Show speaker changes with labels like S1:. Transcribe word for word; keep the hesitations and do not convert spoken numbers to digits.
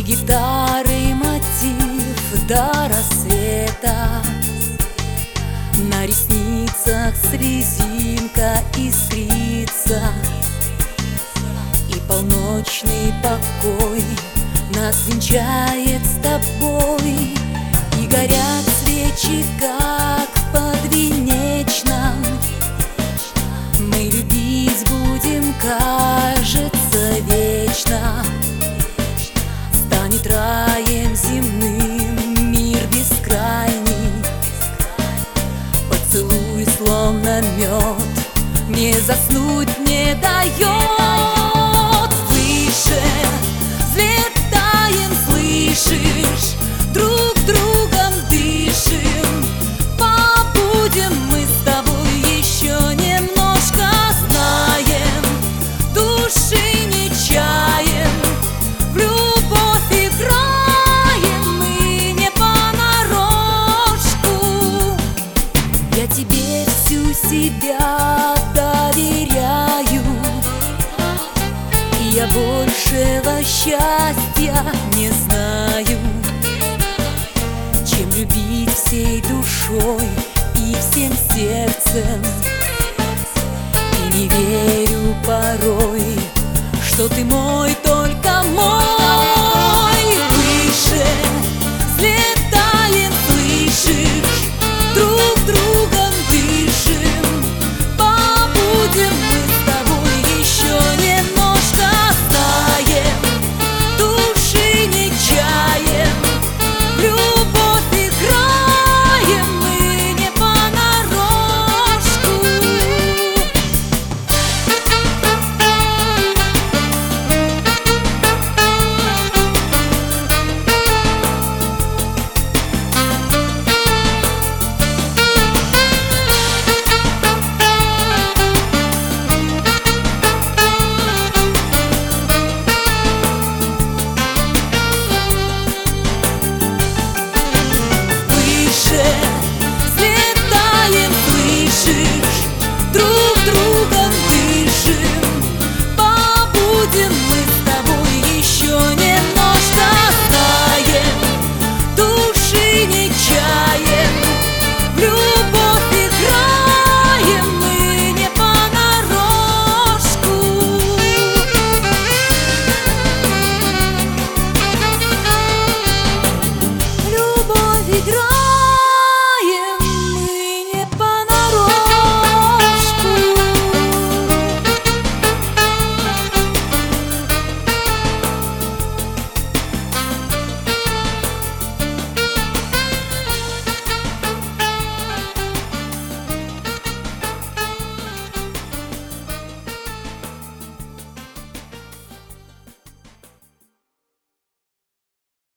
S1: гитары мотив до рассвета. На ресницах слезинка искрится, и полночный покой нас венчает с тобой. И горят свечи, как подвенечном. Мы любить будем, кажется, вечно. Станет раем земным мир бескрайний. Поцелуй, словно мед, мне заснуть не дает. Выше взлетаем, слышишь? Друг другом дышим. Побудем мы с тобой еще немножко. Знаем, души не чаем, в любовь играем мы не понарошку. Я тебе всю себя доверяю, и я большего счастья не знаю, чем любить всей душой и всем сердцем. И не верю порой, что ты мой